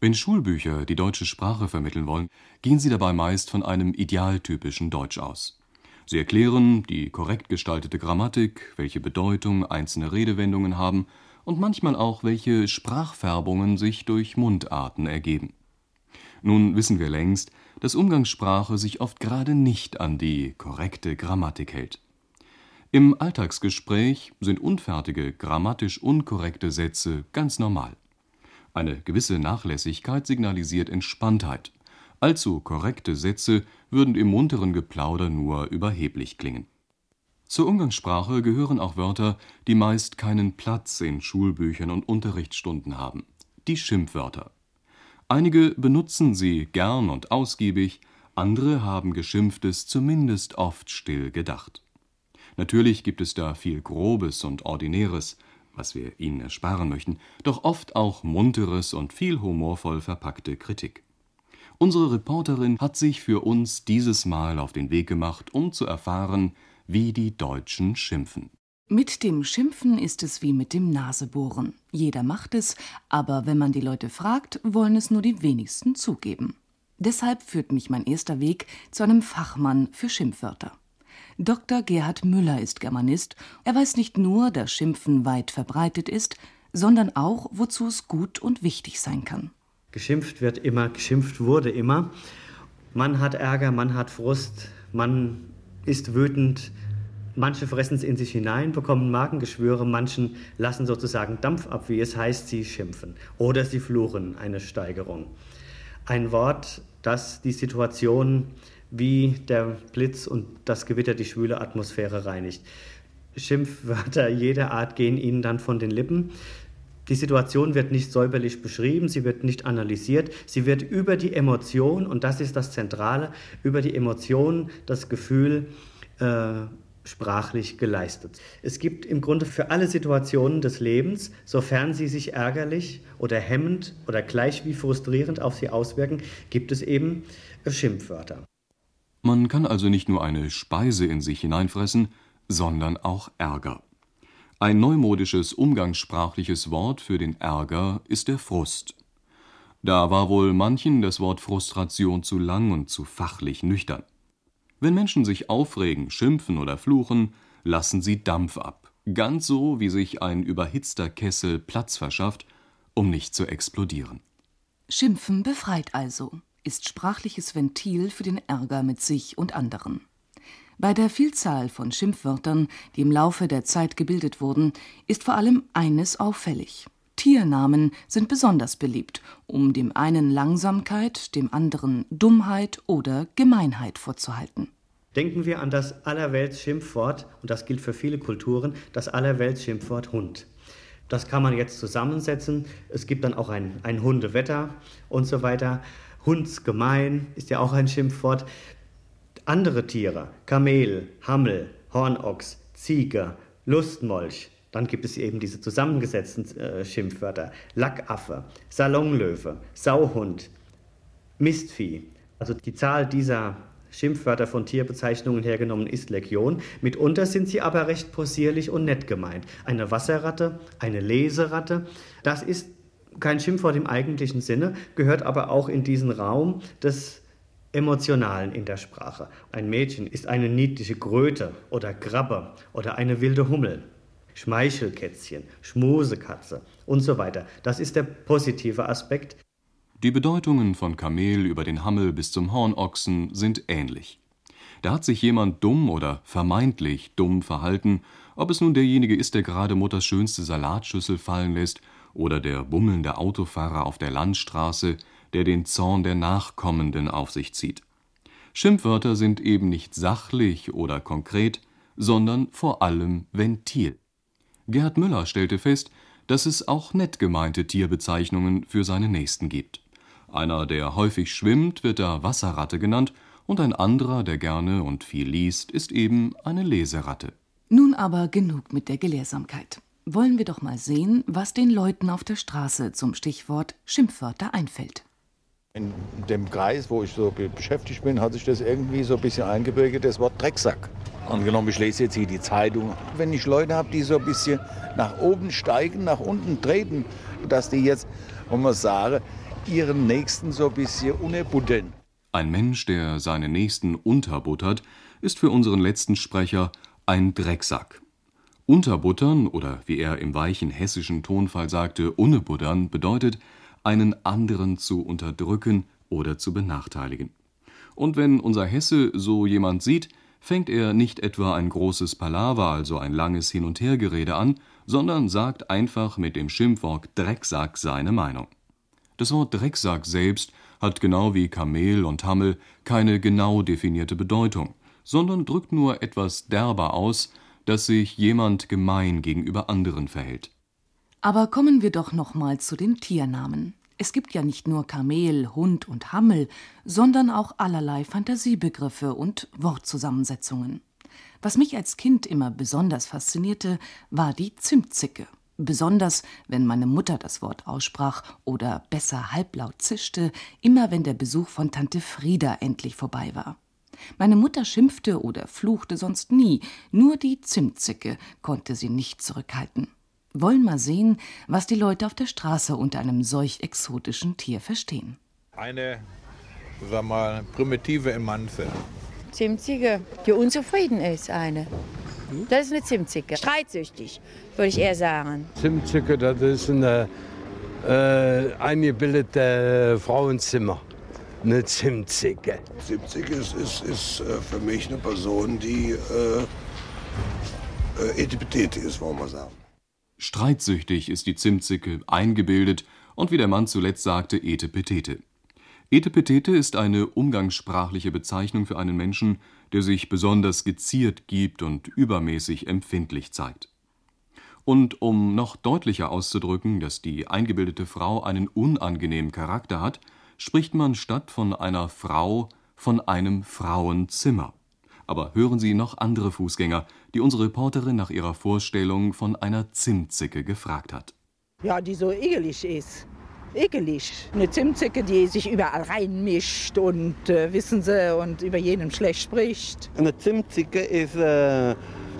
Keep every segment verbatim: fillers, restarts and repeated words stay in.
Wenn Schulbücher die deutsche Sprache vermitteln wollen, gehen sie dabei meist von einem idealtypischen Deutsch aus. Sie erklären die korrekt gestaltete Grammatik, welche Bedeutung einzelne Redewendungen haben und manchmal auch, welche Sprachfärbungen sich durch Mundarten ergeben. Nun wissen wir längst, dass Umgangssprache sich oft gerade nicht an die korrekte Grammatik hält. Im Alltagsgespräch sind unfertige, grammatisch unkorrekte Sätze ganz normal. Eine gewisse Nachlässigkeit signalisiert Entspanntheit. Allzu korrekte Sätze würden im munteren Geplauder nur überheblich klingen. Zur Umgangssprache gehören auch Wörter, die meist keinen Platz in Schulbüchern und Unterrichtsstunden haben: die Schimpfwörter. Einige benutzen sie gern und ausgiebig, andere haben Geschimpftes zumindest oft still gedacht. Natürlich gibt es da viel Grobes und Ordinäres, was wir Ihnen ersparen möchten, doch oft auch munteres und viel humorvoll verpackte Kritik. Unsere Reporterin hat sich für uns dieses Mal auf den Weg gemacht, um zu erfahren, wie die Deutschen schimpfen. Mit dem Schimpfen ist es wie mit dem Nasebohren. Jeder macht es, aber wenn man die Leute fragt, wollen es nur die wenigsten zugeben. Deshalb führt mich mein erster Weg zu einem Fachmann für Schimpfwörter. Doktor Gerhard Müller ist Germanist. Er weiß nicht nur, dass Schimpfen weit verbreitet ist, sondern auch, wozu es gut und wichtig sein kann. Geschimpft wird immer, geschimpft wurde immer. Man hat Ärger, man hat Frust, man ist wütend. Manche fressen es in sich hinein, bekommen Magengeschwüre, manchen lassen sozusagen Dampf ab, wie es heißt, sie schimpfen. Oder sie fluchen, eine Steigerung. Ein Wort, das die Situation wie der Blitz und das Gewitter die schwüle Atmosphäre reinigt. Schimpfwörter jeder Art gehen ihnen dann von den Lippen. Die Situation wird nicht säuberlich beschrieben, sie wird nicht analysiert, sie wird über die Emotion, und das ist das Zentrale, über die Emotion, das Gefühl äh, sprachlich geleistet. Es gibt im Grunde für alle Situationen des Lebens, sofern sie sich ärgerlich oder hemmend oder gleich wie frustrierend auf sie auswirken, gibt es eben Schimpfwörter. Man kann also nicht nur eine Speise in sich hineinfressen, sondern auch Ärger. Ein neumodisches umgangssprachliches Wort für den Ärger ist der Frust. Da war wohl manchen das Wort Frustration zu lang und zu fachlich nüchtern. Wenn Menschen sich aufregen, schimpfen oder fluchen, lassen sie Dampf ab, ganz so, wie sich ein überhitzter Kessel Platz verschafft, um nicht zu explodieren. Schimpfen befreit also, ist sprachliches Ventil für den Ärger mit sich und anderen. Bei der Vielzahl von Schimpfwörtern, die im Laufe der Zeit gebildet wurden, ist vor allem eines auffällig: Tiernamen sind besonders beliebt, um dem einen Langsamkeit, dem anderen Dummheit oder Gemeinheit vorzuhalten. Denken wir an das Allerwelts-Schimpfwort, und das gilt für viele Kulturen, das Allerwelts-Schimpfwort Hund. Das kann man jetzt zusammensetzen. Es gibt dann auch ein, ein Hundewetter und so weiter. Hundsgemein ist ja auch ein Schimpfwort. Andere Tiere, Kamel, Hammel, Hornochs, Ziege, Lustmolch. Dann gibt es eben diese zusammengesetzten äh, Schimpfwörter. Lackaffe, Salonlöwe, Sauhund, Mistvieh. Also die Zahl dieser Schimpfwörter von Tierbezeichnungen hergenommen ist Legion. Mitunter sind sie aber recht possierlich und nett gemeint. Eine Wasserratte, eine Leseratte, das ist kein Schimpfwort im eigentlichen Sinne, gehört aber auch in diesen Raum des Emotionalen in der Sprache. Ein Mädchen ist eine niedliche Kröte oder Krabbe oder eine wilde Hummel. Schmeichelkätzchen, Schmusekatze und so weiter. Das ist der positive Aspekt. Die Bedeutungen von Kamel über den Hammel bis zum Hornochsen sind ähnlich. Da hat sich jemand dumm oder vermeintlich dumm verhalten, ob es nun derjenige ist, der gerade Mutters schönste Salatschüssel fallen lässt, oder der bummelnde Autofahrer auf der Landstraße, der den Zorn der Nachkommenden auf sich zieht. Schimpfwörter sind eben nicht sachlich oder konkret, sondern vor allem Ventil. Gerhard Müller stellte fest, dass es auch nett gemeinte Tierbezeichnungen für seine Nächsten gibt. Einer, der häufig schwimmt, wird da Wasserratte genannt, und ein anderer, der gerne und viel liest, ist eben eine Leseratte. Nun aber genug mit der Gelehrsamkeit. Wollen wir doch mal sehen, was den Leuten auf der Straße zum Stichwort Schimpfwörter einfällt. In dem Kreis, wo ich so beschäftigt bin, hat sich das irgendwie so ein bisschen eingebürgert, das Wort Drecksack. Angenommen, ich lese jetzt hier die Zeitung. Wenn ich Leute habe, die so ein bisschen nach oben steigen, nach unten treten, dass die jetzt, wenn man sagen, ihren Nächsten so ein bisschen unterbuttern. Ein Mensch, der seinen Nächsten unterbuttert, ist für unseren letzten Sprecher ein Drecksack. Unterbuttern oder wie er im weichen hessischen Tonfall sagte, unnebuddern, bedeutet, einen anderen zu unterdrücken oder zu benachteiligen. Und wenn unser Hesse so jemand sieht, fängt er nicht etwa ein großes Palaver, also ein langes Hin- und Hergerede an, sondern sagt einfach mit dem Schimpfwort Drecksack seine Meinung. Das Wort Drecksack selbst hat genau wie Kamel und Hammel keine genau definierte Bedeutung, sondern drückt nur etwas derber aus, dass sich jemand gemein gegenüber anderen verhält. Aber kommen wir doch noch mal zu den Tiernamen. Es gibt ja nicht nur Kamel, Hund und Hammel, sondern auch allerlei Fantasiebegriffe und Wortzusammensetzungen. Was mich als Kind immer besonders faszinierte, war die Zimtzicke. Besonders, wenn meine Mutter das Wort aussprach oder besser halblaut zischte, immer wenn der Besuch von Tante Frieda endlich vorbei war. Meine Mutter schimpfte oder fluchte sonst nie, nur die Zimtzicke konnte sie nicht zurückhalten. Wollen mal sehen, was die Leute auf der Straße unter einem solch exotischen Tier verstehen. Eine, sag mal, primitive Emanze. Zimtzicke, die unzufrieden ist, eine. Das ist eine Zimtzicke. Streitsüchtig, würde ich eher sagen. Zimtzicke, das ist eine äh, eingebildete Frauenzimmer. Eine Zimtzicke. Zimtzicke ist, ist, ist äh, für mich eine Person, die äh, äh, etipetete ist, wollen wir sagen. Streitsüchtig ist die Zimtzicke, eingebildet und wie der Mann zuletzt sagte, etepetete. Etepetete ist eine umgangssprachliche Bezeichnung für einen Menschen, der sich besonders geziert gibt und übermäßig empfindlich zeigt. Und um noch deutlicher auszudrücken, dass die eingebildete Frau einen unangenehmen Charakter hat, spricht man statt von einer Frau von einem Frauenzimmer. Aber hören Sie noch andere Fußgänger, die unsere Reporterin nach ihrer Vorstellung von einer Zimtzicke gefragt hat. Ja, die so ekelig ist. Ekelig. Eine Zimtzicke, die sich überall reinmischt und, äh, wissen Sie, und über jeden schlecht spricht. Eine Zimtzicke ist, äh,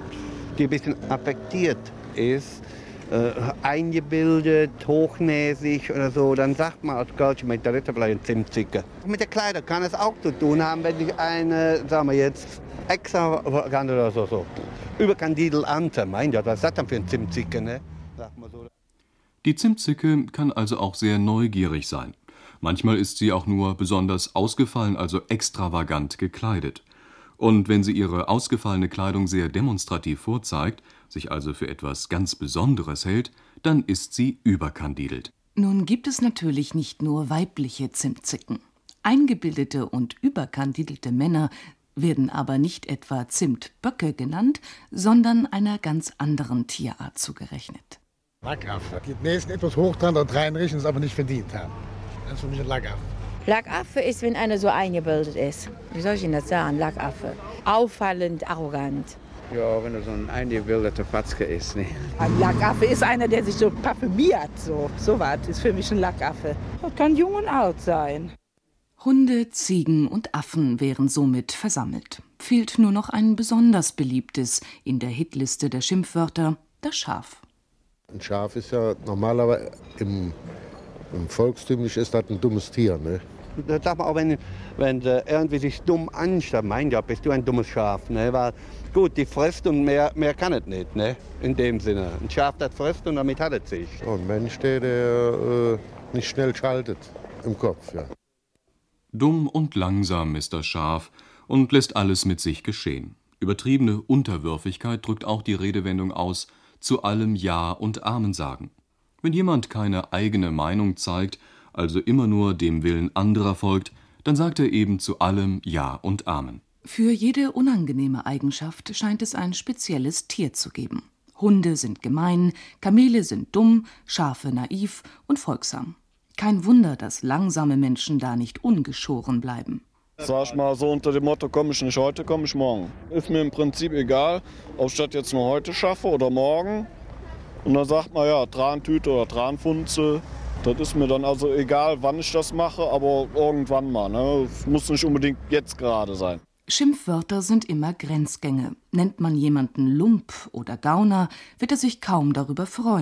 die ein bisschen affektiert ist, äh, eingebildet, hochnäsig oder so. Dann sagt man als Kölscher, das ist vielleicht eine Zimtzicke. Mit der Kleider kann es auch zu tun haben, wenn ich eine, sagen wir jetzt, extravagant oder so, so überkandidel ante, mein Gott, was ist das dann für eine Zimtzicke, ne? Sagt man so. Die Zimtzicke kann also auch sehr neugierig sein. Manchmal ist sie auch nur besonders ausgefallen, also extravagant gekleidet. Und wenn sie ihre ausgefallene Kleidung sehr demonstrativ vorzeigt, sich also für etwas ganz Besonderes hält, dann ist sie überkandidelt. Nun gibt es natürlich nicht nur weibliche Zimtzicken. Eingebildete und überkandidelte Männer werden aber nicht etwa Zimtböcke genannt, sondern einer ganz anderen Tierart zugerechnet. Lackaffe. Die nächsten etwas hoch dran dort reinrichten, es aber nicht verdient haben. Das ist für mich ein Lackaffe. Lackaffe ist, wenn einer so eingebildet ist. Wie soll ich Ihnen das sagen? Lackaffe. Auffallend, arrogant. Ja, wenn er so ein eingebildeter Fatzke ist. Ne? Ein Lackaffe ist einer, der sich so parfümiert. So, so was ist für mich ein Lackaffe. Das kann jung und alt sein. Hunde, Ziegen und Affen wären somit versammelt. Fehlt nur noch ein besonders beliebtes in der Hitliste der Schimpfwörter, das Schaf. Ein Schaf ist ja normalerweise im, im Volkstümlich ist das ein dummes Tier, ne? Das sagt man auch, wenn, wenn sie irgendwie sich dumm anstellt, mein Gott, bist du ein dummes Schaf, ne? Weil, gut, die frisst und mehr, mehr kann es nicht, ne? In dem Sinne. Ein Schaf, das frisst und damit hat es sich. Ein Mensch, der, der äh, nicht schnell schaltet im Kopf, ja. Dumm und langsam ist das Schaf und lässt alles mit sich geschehen. Übertriebene Unterwürfigkeit drückt auch die Redewendung aus, zu allem Ja und Amen sagen. Wenn jemand keine eigene Meinung zeigt, also immer nur dem Willen anderer folgt, dann sagt er eben zu allem Ja und Amen. Für jede unangenehme Eigenschaft scheint es ein spezielles Tier zu geben. Hunde sind gemein, Kamele sind dumm, Schafe naiv und folgsam. Kein Wunder, dass langsame Menschen da nicht ungeschoren bleiben. Sag ich mal so unter dem Motto, komme ich nicht heute, komme ich morgen. Ist mir im Prinzip egal, ob ich das jetzt nur heute schaffe oder morgen. Und dann sagt man ja, Trantüte oder Tranfunze. Das ist mir dann also egal, wann ich das mache, aber irgendwann mal. Ne? Es muss nicht unbedingt jetzt gerade sein. Schimpfwörter sind immer Grenzgänge. Nennt man jemanden Lump oder Gauner, wird er sich kaum darüber freuen.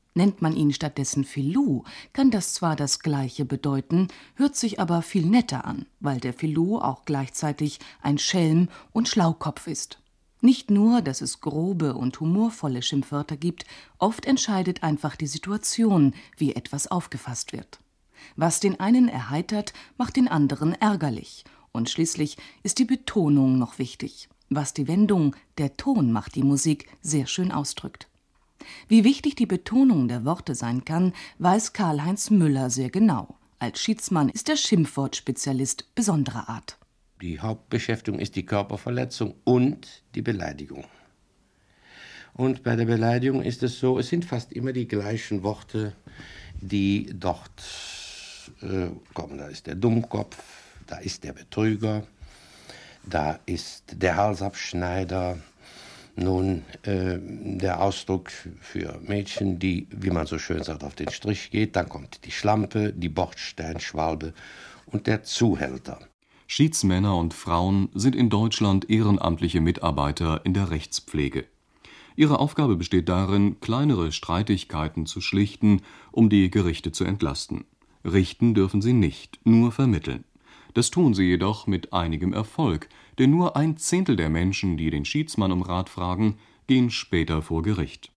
Nennt man ihn stattdessen Filou, kann das zwar das Gleiche bedeuten, hört sich aber viel netter an, weil der Filou auch gleichzeitig ein Schelm und Schlaukopf ist. Nicht nur, dass es grobe und humorvolle Schimpfwörter gibt, oft entscheidet einfach die Situation, wie etwas aufgefasst wird. Was den einen erheitert, macht den anderen ärgerlich. Und schließlich ist die Betonung noch wichtig, was die Wendung, der Ton macht die Musik, sehr schön ausdrückt. Wie wichtig die Betonung der Worte sein kann, weiß Karl-Heinz Müller sehr genau. Als Schiedsmann ist er Schimpfwortspezialist besonderer Art. Die Hauptbeschäftigung ist die Körperverletzung und die Beleidigung. Und bei der Beleidigung ist es so, es sind fast immer die gleichen Worte, die dort äh, kommen. Da ist der Dummkopf, da ist der Betrüger, da ist der Halsabschneider. Nun, äh, der Ausdruck für Mädchen, die, wie man so schön sagt, auf den Strich geht. Dann kommt die Schlampe, die Bordsteinschwalbe und der Zuhälter. Schiedsmänner und Frauen sind in Deutschland ehrenamtliche Mitarbeiter in der Rechtspflege. Ihre Aufgabe besteht darin, kleinere Streitigkeiten zu schlichten, um die Gerichte zu entlasten. Richten dürfen sie nicht, nur vermitteln. Das tun sie jedoch mit einigem Erfolg, denn nur ein Zehntel der Menschen, die den Schiedsmann um Rat fragen, gehen später vor Gericht.